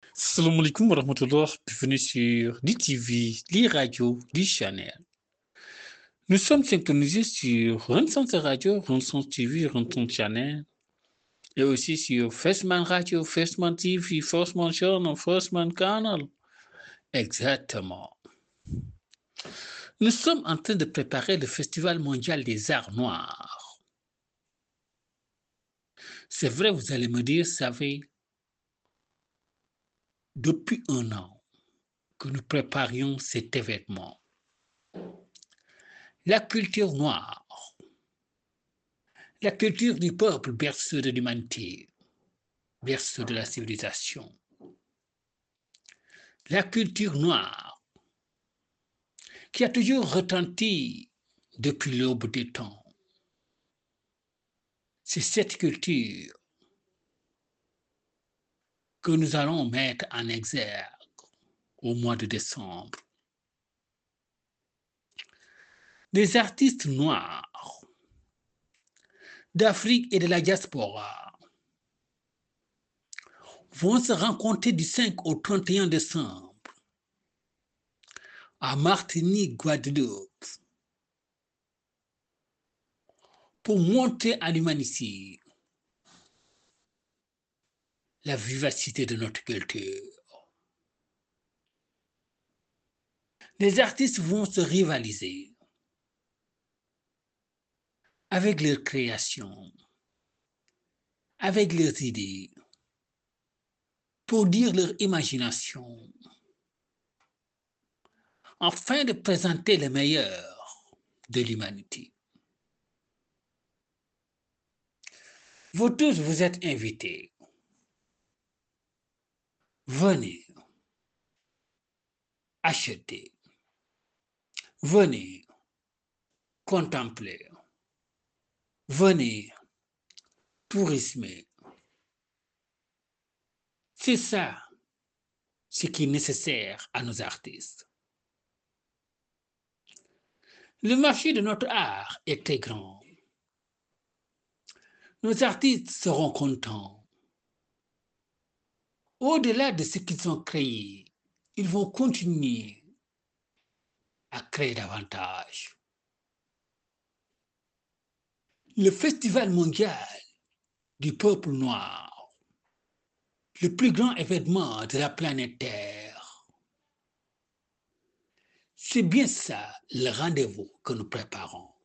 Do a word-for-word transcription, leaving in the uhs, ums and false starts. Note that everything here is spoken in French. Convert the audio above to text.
Salam alaikum wa rahmatullah, bienvenue sur D T V, les radios, les Channel. Nous sommes synchronisés sur Renaissance Radio, Renaissance T V, Renaissance Channel, et aussi sur Firstman Radio, Firstman T V, Firstman Channel, Firstman Canal. Exactement. Nous sommes en train de préparer le Festival mondial des arts noirs. C'est vrai, vous allez me dire, ça fait depuis un an que nous préparions cet événement. La culture noire, la culture du peuple, berceau de l'humanité, berceau de la civilisation. La culture noire, qui a toujours retenti depuis l'aube des temps. C'est cette culture que nous allons mettre en exergue au mois de décembre. Des artistes noirs d'Afrique et de la diaspora vont se rencontrer du cinq au trente et un décembre à Martinique, Guadeloupe, pour montrer à l'humanité la vivacité de notre culture. Les artistes vont se rivaliser avec leurs créations, avec leurs idées, pour dire leur imagination, afin de présenter le meilleur de l'humanité. Vous tous, vous êtes invités. Venez, achetez, venez, contempler, venez, tourismer. C'est ça ce qui est nécessaire à nos artistes. Le marché de notre art est très grand. Nos artistes seront contents. Au-delà de ce qu'ils ont créé, ils vont continuer à créer davantage. Le Festival mondial du peuple noir, le plus grand événement de la planète Terre, c'est bien ça le rendez-vous que nous préparons.